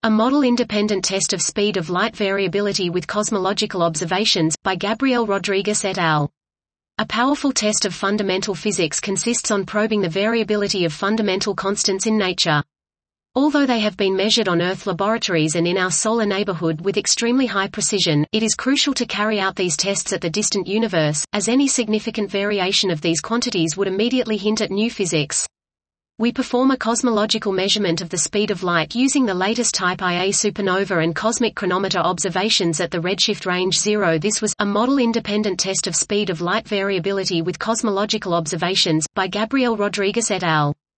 A model-independent test of speed of light variability with cosmological observations, by Gabriel Rodriguez et al. A powerful test of fundamental physics consists on probing the variability of fundamental constants in nature. Although they have been measured on Earth laboratories and in our solar neighborhood with extremely high precision, it is crucial to carry out these tests at the distant universe, as any significant variation of these quantities would immediately hint at new physics. We perform a cosmological measurement of the speed of light using the latest Type Ia supernova and cosmic chronometer observations at the redshift range 0. This was a model-independent test of speed of light variability with cosmological observations, by Gabriel Rodriguez et al.